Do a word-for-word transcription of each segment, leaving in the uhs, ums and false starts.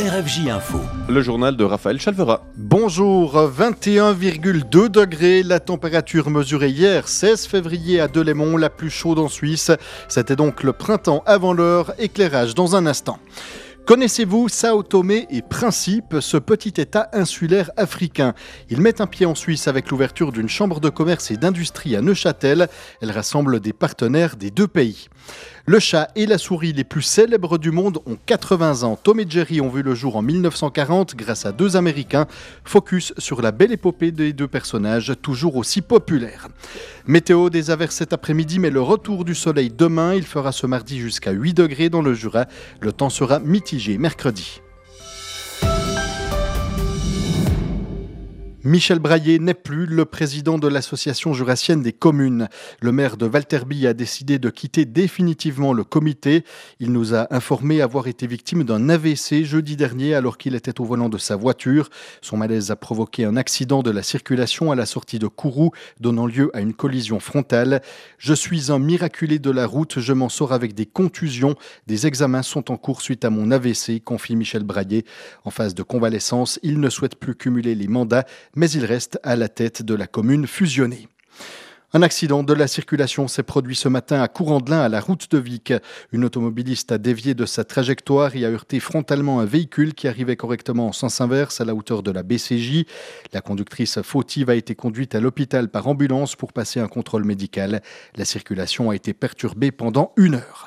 R F J Info. Le journal de Raphaël Chalvera. Bonjour, vingt et un virgule deux degrés, la température mesurée hier, seize février à Delémont, la plus chaude en Suisse. C'était donc le printemps avant l'heure, éclairage dans un instant. Connaissez-vous Sao Tomé et Principe, ce petit État insulaire africain? Il met un pied en Suisse avec l'ouverture d'une chambre de commerce et d'industrie à Neuchâtel. Elle rassemble des partenaires des deux pays. Le chat et la souris les plus célèbres du monde ont quatre-vingts ans. Tom et Jerry ont vu le jour en mille neuf cent quarante grâce à deux Américains. Focus sur la belle épopée des deux personnages, toujours aussi populaires. Météo, des averses cet après-midi, mais le retour du soleil demain. Il fera ce mardi jusqu'à huit degrés dans le Jura. Le temps sera mitigé mercredi. Michel Braillé n'est plus le président de l'association jurassienne des communes. Le maire de Valterby a décidé de quitter définitivement le comité. Il nous a informé avoir été victime d'un A V C jeudi dernier alors qu'il était au volant de sa voiture. Son malaise a provoqué un accident de la circulation à la sortie de Kourou, donnant lieu à une collision frontale. Je suis un miraculé de la route, je m'en sors avec des contusions. Des examens sont en cours suite à mon A V C, confie Michel Braillé. En phase de convalescence, il ne souhaite plus cumuler les mandats, mais il reste à la tête de la commune fusionnée. Un accident de la circulation s'est produit ce matin à Courandlin, à la route de Vic. Une automobiliste a dévié de sa trajectoire et a heurté frontalement un véhicule qui arrivait correctement en sens inverse à la hauteur de la B C J. La conductrice fautive a été conduite à l'hôpital par ambulance pour passer un contrôle médical. La circulation a été perturbée pendant une heure.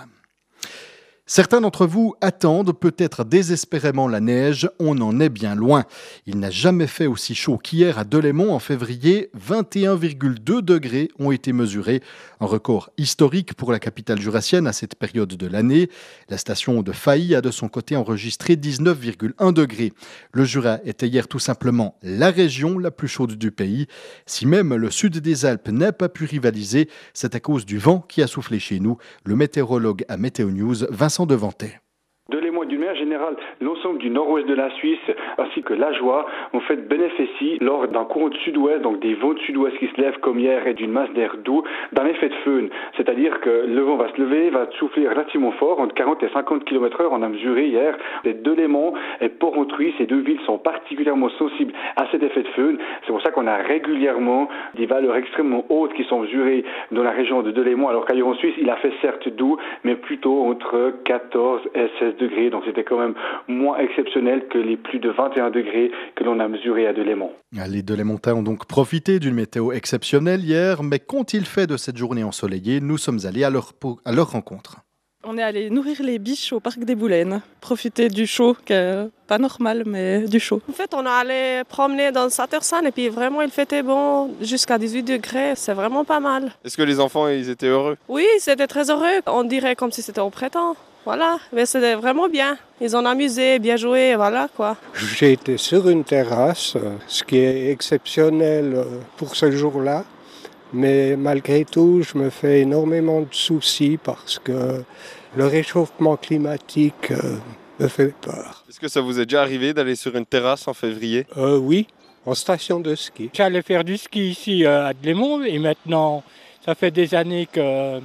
Certains d'entre vous attendent peut-être désespérément la neige, on en est bien loin. Il n'a jamais fait aussi chaud qu'hier à Delémont en février, vingt et un virgule deux degrés ont été mesurés, un record historique pour la capitale jurassienne à cette période de l'année. La station de Failly a de son côté enregistré dix-neuf virgule un degrés. Le Jura était hier tout simplement la région la plus chaude du pays. Si même le sud des Alpes n'a pas pu rivaliser, c'est à cause du vent qui a soufflé chez nous. Le météorologue à Météo News, Vincent Devantais. Delémont, d'une manière générale, l'ensemble du nord-ouest de la Suisse ainsi que l'Ajoie ont fait bénéficie lors d'un courant de sud-ouest, donc des vents de sud-ouest qui se lèvent comme hier et d'une masse d'air doux, d'un effet de föhn. C'est-à-dire que le vent va se lever, va souffler relativement fort, entre quarante et cinquante kilomètres heure. On a mesuré hier les Delémont et Porrentruy, ces deux villes sont particulièrement sensibles à cet effet de föhn. C'est pour ça qu'on a régulièrement des valeurs extrêmement hautes qui sont mesurées dans la région de Delémont, alors qu'ailleurs en Suisse, il a fait certes doux, mais plutôt entre quatorze et seize degrés, donc c'était quand même moins exceptionnel que les plus de vingt et un degrés que l'on a mesurés à Delémont. Les Delémontains ont donc profité d'une météo exceptionnelle hier, mais qu'ont-ils fait de cette journée ensoleillée? Nous sommes allés à leur, à leur rencontre. On est allé nourrir les biches au parc des Boulaines, profiter du chaud, qui est pas normal, mais du chaud. En fait, on est allé promener dans Satersan et puis vraiment il faisait bon jusqu'à dix-huit degrés, c'est vraiment pas mal. Est-ce que les enfants ils étaient heureux? Oui, ils étaient très heureux, on dirait comme si c'était au printemps. Voilà, mais c'était vraiment bien. Ils ont amusé, bien joué, voilà quoi. J'ai été sur une terrasse, ce qui est exceptionnel pour ce jour-là. Mais malgré tout, je me fais énormément de soucis parce que le réchauffement climatique euh, me fait peur. Est-ce que ça vous est déjà arrivé d'aller sur une terrasse en février? euh, Oui, en station de ski. J'allais faire du ski ici à Delémont et maintenant, ça fait des années que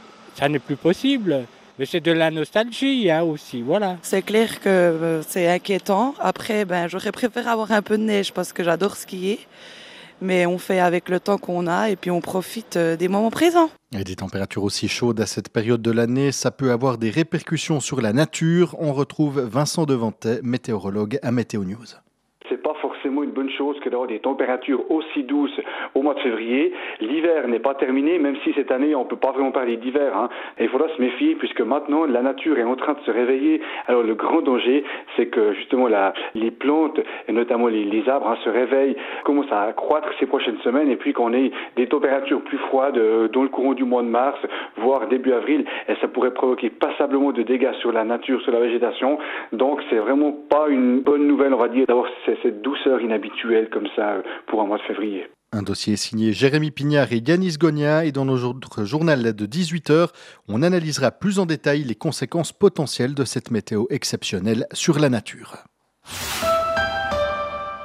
ça n'est plus possible. Mais c'est de la nostalgie hein, aussi, voilà. C'est clair que euh, c'est inquiétant. Après, ben, j'aurais préféré avoir un peu de neige parce que j'adore skier. Mais on fait avec le temps qu'on a et puis on profite des moments présents. Et des températures aussi chaudes à cette période de l'année, ça peut avoir des répercussions sur la nature. On retrouve Vincent Devantais, météorologue à Météo News. C'est pas forcément une bonne chose que d'avoir des températures aussi douces au mois de février. L'hiver n'est pas terminé, même si cette année on peut pas vraiment parler d'hiver. Hein. Et il faudra se méfier puisque maintenant la nature est en train de se réveiller. Alors le grand danger, c'est que justement la, les plantes et notamment les, les arbres hein, se réveillent, commencent à croître ces prochaines semaines et puis qu'on ait des températures plus froides euh, dans le courant du mois de mars, voire début avril. Et ça pourrait provoquer passablement de dégâts sur la nature, sur la végétation. Donc c'est vraiment pas une bonne nouvelle, on va dire, d'avoir ces cette douceur inhabituelle comme ça pour un mois de février. Un dossier signé Jérémy Pignard et Yanis Gonia et dans notre journal de dix-huit heures, on analysera plus en détail les conséquences potentielles de cette météo exceptionnelle sur la nature.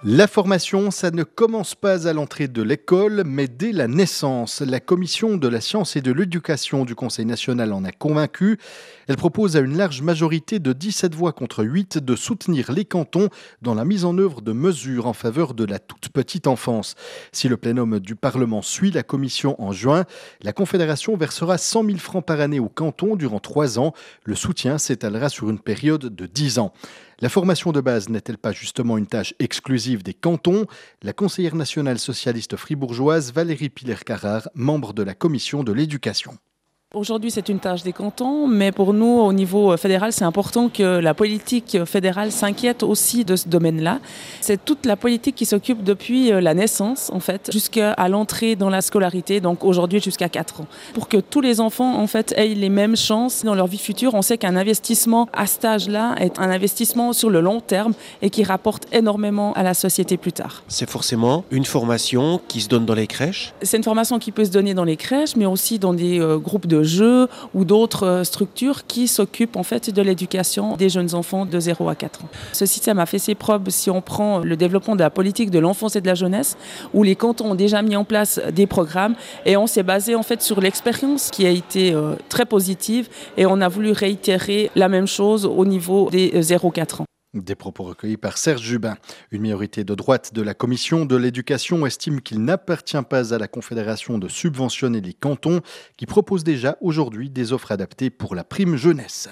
La formation, ça ne commence pas à l'entrée de l'école, mais dès la naissance. La Commission de la science et de l'éducation du Conseil national en a convaincu. Elle propose à une large majorité de dix-sept voix contre huit de soutenir les cantons dans la mise en œuvre de mesures en faveur de la toute petite enfance. Si le plénum du Parlement suit la Commission en juin, la Confédération versera cent mille francs par année aux cantons durant trois ans. Le soutien s'étalera sur une période de dix ans. La formation de base n'est-elle pas justement une tâche exclusive des cantons ? La conseillère nationale socialiste fribourgeoise Valérie Piller-Carrard, membre de la commission de l'éducation. Aujourd'hui, c'est une tâche des cantons, mais pour nous, au niveau fédéral, c'est important que la politique fédérale s'inquiète aussi de ce domaine-là. C'est toute la politique qui s'occupe depuis la naissance, en fait, jusqu'à l'entrée dans la scolarité, donc aujourd'hui jusqu'à quatre ans. Pour que tous les enfants, en fait, aient les mêmes chances dans leur vie future, on sait qu'un investissement à cet âge-là est un investissement sur le long terme et qui rapporte énormément à la société plus tard. C'est forcément une formation qui se donne dans les crèches ? C'est une formation qui peut se donner dans les crèches, mais aussi dans des euh, groupes de jeux ou d'autres structures qui s'occupent en fait de l'éducation des jeunes enfants de zéro à quatre ans. Ce système a fait ses preuves si on prend le développement de la politique de l'enfance et de la jeunesse, où les cantons ont déjà mis en place des programmes et on s'est basé en fait sur l'expérience qui a été euh, très positive et on a voulu réitérer la même chose au niveau des zéro à quatre ans. Des propos recueillis par Serge Jubin. Une minorité de droite de la commission de l'éducation estime qu'il n'appartient pas à la Confédération de subventionner les cantons qui proposent déjà aujourd'hui des offres adaptées pour la prime jeunesse.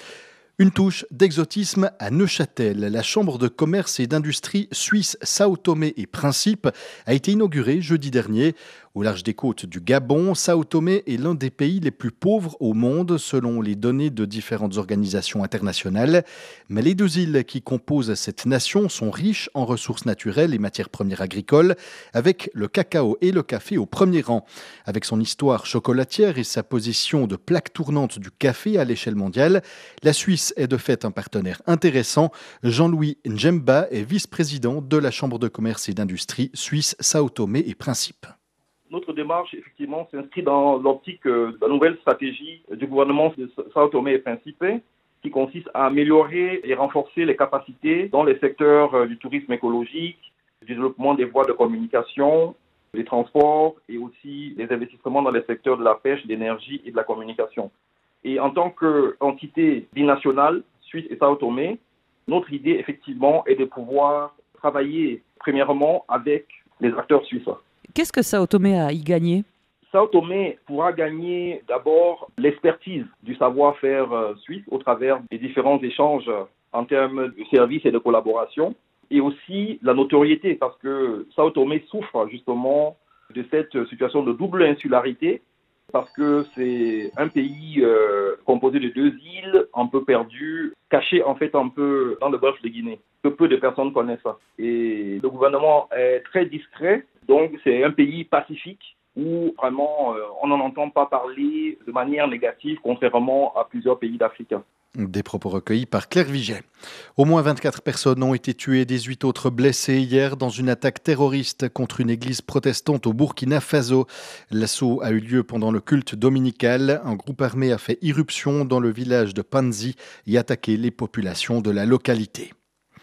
Une touche d'exotisme à Neuchâtel. La chambre de commerce et d'industrie suisse Sao Tomé et Principe a été inaugurée jeudi dernier. Au large des côtes du Gabon, Sao Tomé est l'un des pays les plus pauvres au monde selon les données de différentes organisations internationales. Mais les deux îles qui composent cette nation sont riches en ressources naturelles et matières premières agricoles, avec le cacao et le café au premier rang. Avec son histoire chocolatière et sa position de plaque tournante du café à l'échelle mondiale, la Suisse est de fait un partenaire intéressant. Jean-Louis Njemba est vice-président de la Chambre de commerce et d'industrie suisse Sao Tomé et Principe. Notre démarche, effectivement, s'inscrit dans l'optique de la nouvelle stratégie du gouvernement de Sao Tomé et Principe, qui consiste à améliorer et renforcer les capacités dans les secteurs du tourisme écologique, du développement des voies de communication, des transports et aussi des investissements dans les secteurs de la pêche, de l'énergie et de la communication. Et en tant qu'entité binationale, Suisse et Sao Tomé, notre idée, effectivement, est de pouvoir travailler premièrement avec les acteurs suisses. Qu'est-ce que Sao Tomé a y gagné ? Sao Tomé pourra gagner d'abord l'expertise du savoir-faire suisse au travers des différents échanges en termes de services et de collaboration, et aussi la notoriété, parce que Sao Tomé souffre justement de cette situation de double insularité, parce que c'est un pays euh, composé de deux îles, un peu perdu, caché en fait un peu dans le golfe de Guinée, que peu de personnes connaissent ça. Et le gouvernement est très discret, donc c'est un pays pacifique où vraiment euh, on n'en entend pas parler de manière négative, contrairement à plusieurs pays d'Afrique. Des propos recueillis par Claire Viget. Au moins vingt-quatre personnes ont été tuées et dix-huit autres blessées hier dans une attaque terroriste contre une église protestante au Burkina Faso. L'assaut a eu lieu pendant le culte dominical. Un groupe armé a fait irruption dans le village de Panzi et attaqué les populations de la localité.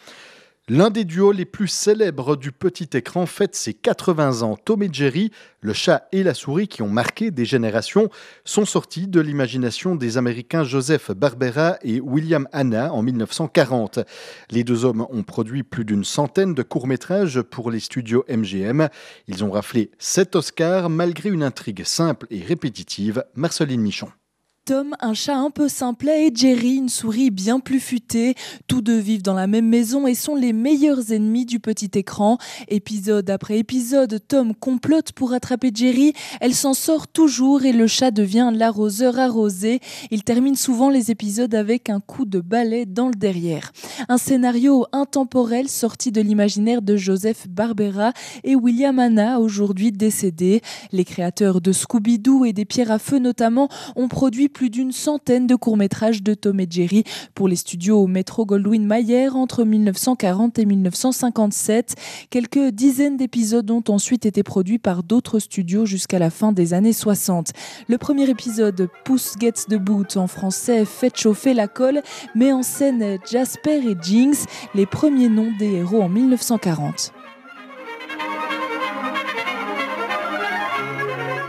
L'un des duos les plus célèbres du petit écran fête ses quatre-vingts ans. Tom et Jerry, le chat et la souris qui ont marqué des générations, sont sortis de l'imagination des Américains Joseph Barbera et William Hanna en mille neuf cent quarante. Les deux hommes ont produit plus d'une centaine de courts-métrages pour les studios M G M. Ils ont raflé sept Oscars malgré une intrigue simple et répétitive. Marceline Michon. Tom, un chat un peu simplet, et Jerry, une souris bien plus futée. Tous deux vivent dans la même maison et sont les meilleurs ennemis du petit écran. Épisode après épisode, Tom complote pour attraper Jerry. Elle s'en sort toujours et le chat devient l'arroseur arrosé. Il termine souvent les épisodes avec un coup de balai dans le derrière. Un scénario intemporel sorti de l'imaginaire de Joseph Barbera et William Hanna, aujourd'hui décédés. Les créateurs de Scooby-Doo et des Pierres à feu notamment ont produit plus d'une centaine de courts-métrages de Tom et Jerry pour les studios Metro-Goldwyn-Mayer entre mille neuf cent quarante et mille neuf cent cinquante-sept. Quelques dizaines d'épisodes ont ensuite été produits par d'autres studios jusqu'à la fin des années soixante. Le premier épisode, Puss Gets the Boot en français, Faites chauffer la colle, met en scène Jasper et Jinx, les premiers noms des héros en mille neuf cent quarante.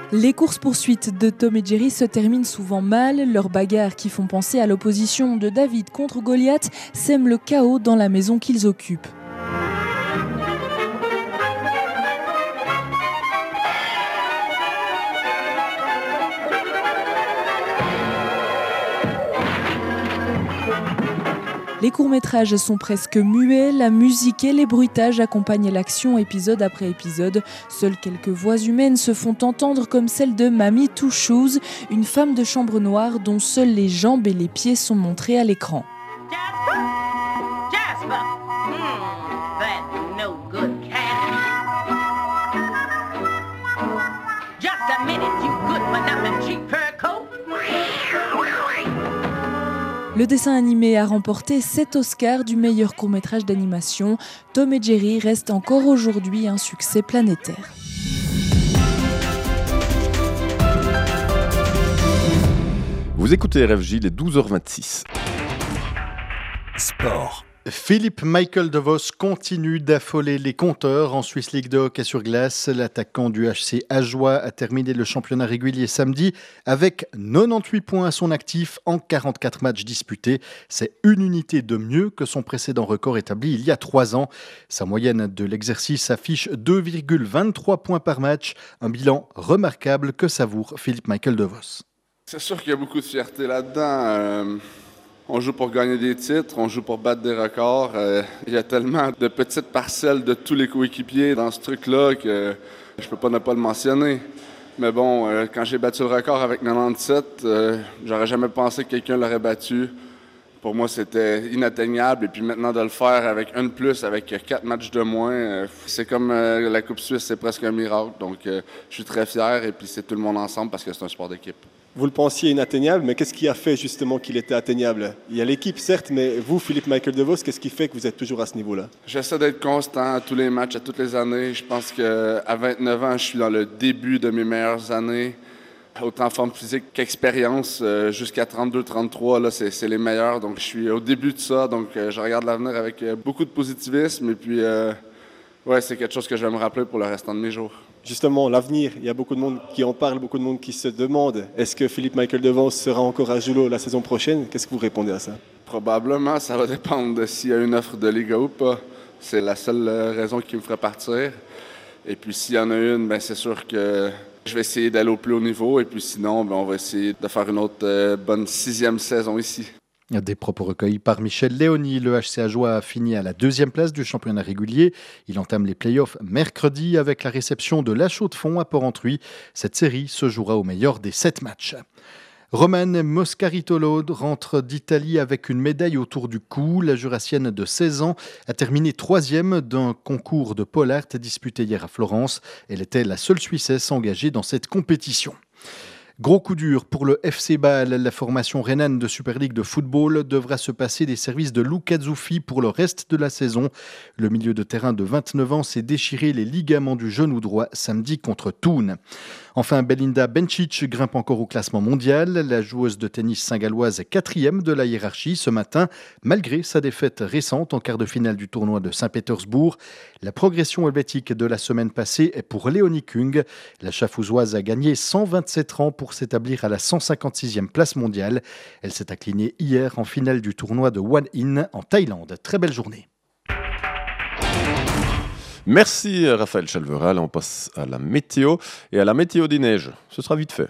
Les courses-poursuites de Tom et Jerry se terminent souvent mal. Leurs bagarres qui font penser à l'opposition de David contre Goliath sèment le chaos dans la maison qu'ils occupent. Les courts-métrages sont presque muets, la musique et les bruitages accompagnent l'action épisode après épisode. Seules quelques voix humaines se font entendre comme celle de Mamie Two Shoes, une femme de chambre noire dont seules les jambes et les pieds sont montrés à l'écran. Jasper! Jasper! Hmm, that's no good cat. Just a minute, you good for nothing cheap fur coat. Le dessin animé a remporté sept Oscars du meilleur court-métrage d'animation. Tom et Jerry reste encore aujourd'hui un succès planétaire. Vous écoutez R F J, les douze heures vingt-six. Sport. Philippe Michael DeVos continue d'affoler les compteurs en Swiss League de hockey sur glace. L'attaquant du H C Ajoie a terminé le championnat régulier samedi avec quatre-vingt-dix-huit points à son actif en quarante-quatre matchs disputés. C'est une unité de mieux que son précédent record établi il y a trois ans. Sa moyenne de l'exercice affiche deux virgule vingt-trois points par match, un bilan remarquable que savoure Philippe Michael DeVos. C'est sûr qu'il y a beaucoup de fierté là-dedans. Euh... On joue pour gagner des titres, on joue pour battre des records. Euh, il y a tellement de petites parcelles de tous les coéquipiers dans ce truc-là que je peux pas ne pas le mentionner. Mais bon, euh, quand j'ai battu le record avec quatre-vingt-dix-sept, euh, j'aurais jamais pensé que quelqu'un l'aurait battu. Pour moi, c'était inatteignable. Et puis maintenant, de le faire avec un de plus, avec quatre matchs de moins, euh, c'est comme euh, la Coupe Suisse, c'est presque un miracle. Donc, euh, je suis très fier et puis c'est tout le monde ensemble parce que c'est un sport d'équipe. Vous le pensiez inatteignable, mais qu'est-ce qui a fait justement qu'il était atteignable? Il y a l'équipe, certes, mais vous, Philippe Michael DeVos, qu'est-ce qui fait que vous êtes toujours à ce niveau-là? J'essaie d'être constant à tous les matchs, à toutes les années. Je pense qu'à vingt-neuf ans, je suis dans le début de mes meilleures années. Autant en forme physique qu'expérience, euh, jusqu'à trente-deux trente-trois, là, c'est, c'est les meilleurs. Donc, je suis au début de ça. Donc, euh, je regarde l'avenir avec euh, beaucoup de positivisme. Et puis, euh, ouais, c'est quelque chose que je vais me rappeler pour le restant de mes jours. Justement, l'avenir, il y a beaucoup de monde qui en parle, beaucoup de monde qui se demande est-ce que Philippe Michael DeVos sera encore à Joulot la saison prochaine? Qu'est-ce que vous répondez à ça? Probablement, ça va dépendre de s'il y a une offre de Liga ou pas. C'est la seule raison qui me ferait partir. Et puis s'il y en a une, ben c'est sûr que je vais essayer d'aller au plus haut niveau. Et puis sinon, ben on va essayer de faire une autre euh, bonne sixième saison ici. Des propos recueillis par Michel Léoni. Le H C Ajoie a fini à la deuxième place du championnat régulier. Il entame les playoffs mercredi avec la réception de La Chaux-de-Fonds à Port-Entruy. Cette série se jouera au meilleur des sept matchs. Romane Moscaritolo rentre d'Italie avec une médaille autour du cou. La Jurassienne de seize ans a terminé troisième d'un concours de pole art disputé hier à Florence. Elle était la seule Suissesse engagée dans cette compétition. Gros coup dur pour le F C Bâle. La formation rhénane de Super League de football devra se passer des services de Luca Zuffi pour le reste de la saison. Le milieu de terrain de vingt-neuf ans s'est déchiré les ligaments du genou droit samedi contre Thun. Enfin, Belinda Bencic grimpe encore au classement mondial. La joueuse de tennis saint-galloise est quatrième de la hiérarchie ce matin, malgré sa défaite récente en quart de finale du tournoi de Saint-Pétersbourg. La progression helvétique de la semaine passée est pour Léonie Kung. La Chafouzoise a gagné cent vingt-sept rangs pour s'établir à la cent cinquante-sixième place mondiale. Elle s'est inclinée hier en finale du tournoi de One In en Thaïlande. Très belle journée. Merci Raphaël Chalveral. On passe à la météo et à la météo des neiges. Ce sera vite fait.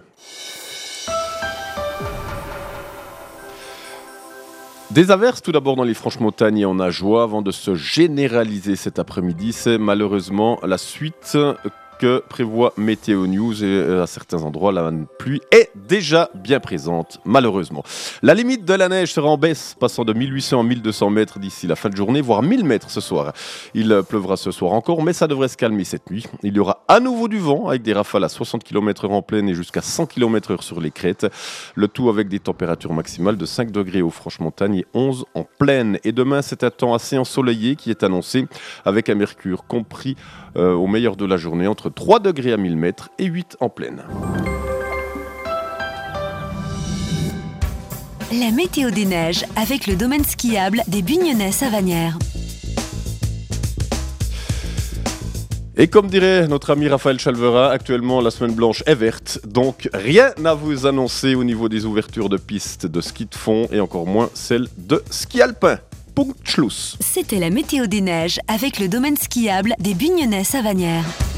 Des averses tout d'abord dans les Franches-Montagnes et en Ajoie avant de se généraliser cet après-midi. C'est malheureusement la suite que prévoit Météo News et à certains endroits la pluie est déjà bien présente malheureusement. La limite de la neige sera en baisse, passant de mille huit cents à mille deux cents mètres d'ici la fin de journée, voire mille mètres ce soir. Il pleuvra ce soir encore, mais ça devrait se calmer cette nuit. Il y aura à nouveau du vent avec des rafales à soixante kilomètres heure en plaine et jusqu'à cent kilomètres heure sur les crêtes. Le tout avec des températures maximales de cinq degrés aux Franches-Montagnes et onze en plaine. Et demain, c'est un temps assez ensoleillé qui est annoncé avec un mercure compris euh, au meilleur de la journée entre trois degrés à mille mètres et huit en plaine. La météo des neiges avec le domaine skiable des Bignonnais-Savanières. Et comme dirait notre ami Raphaël Chalvera, actuellement la semaine blanche est verte, donc rien à vous annoncer au niveau des ouvertures de pistes de ski de fond et encore moins celle de ski alpin. Punkt Schluss. C'était la météo des neiges avec le domaine skiable des Bugnonnais Savanières.